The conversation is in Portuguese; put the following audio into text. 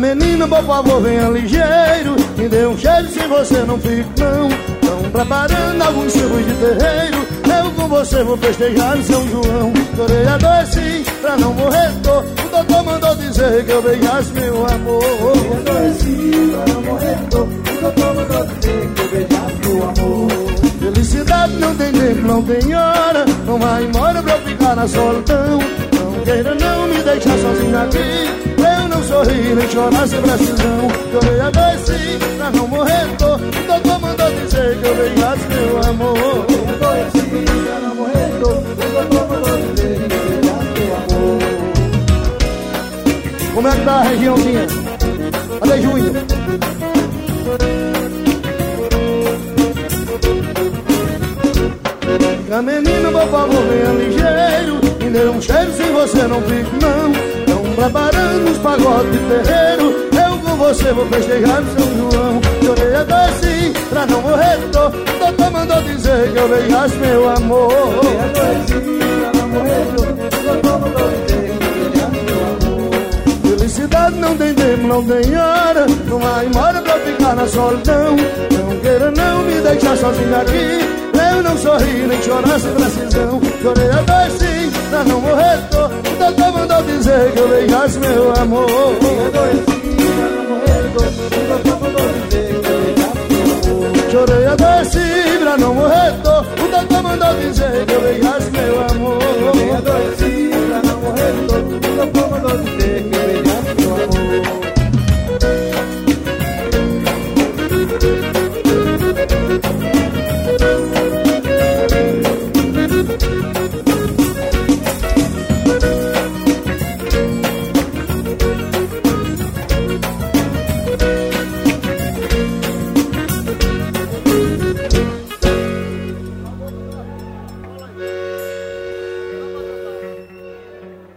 menina, por favor, venha ligeiro. Me dê um cheiro, se você não fica, não. Estão preparando alguns churros de terreiro. Eu com você vou festejar no São João. Chorei, adoeci, pra não morrer tô. O doutor mandou dizer que eu beijasse meu amor. Adoeci, pra não morrer tô. O doutor mandou dizer que eu beijasse meu amor. Felicidade não tem tempo, não tem hora. Não vai embora pra eu ficar na solidão. Não queira não me deixar sozinho aqui. Eu não sorri nem chorar sem precisão. Chorei, adoeci, pra não morrer tô. O doutor mandou dizer que eu beijasse meu amor. Adoeci, pra não morrer tô. O doutor mandou dizer que eu beijasse meu amor. Como é que tá a regiãozinha? Cadê Júnior? Fica menino, por favor, venha ligeiro. Me dê um cheiro, se você não fica, não. Estão preparando os pagodes de terreiro. Eu com você vou festejar no São João. Chorei, adoeci, pra não morrer tô. O doutor mandou dizer que eu beijasse meu amor. Adoeci, pra não morrer tô. O doutor mandou dizer que eu beijasse meu amor. Felicidade não tem tempo, não tem hora. Não vai embora pra ficar na solidão. Não queira não me deixar sozinho aqui. Eu não sorri nem chorar sem precisão. Chorei, adoeci, pra não morrer tô. O doutor mandou dizer que eu beijasse meu amor. Adoeci, pra não morrer tô. O doutor mandou dizer que eu beijasse meu amor. Chorei, adoeci, pra não morrer tô. O doutor mandou dizer que eu beijasse meu amor. Adoeci, pra não morrer tô. O doutor mandou dizer que eu beijasse meu amor.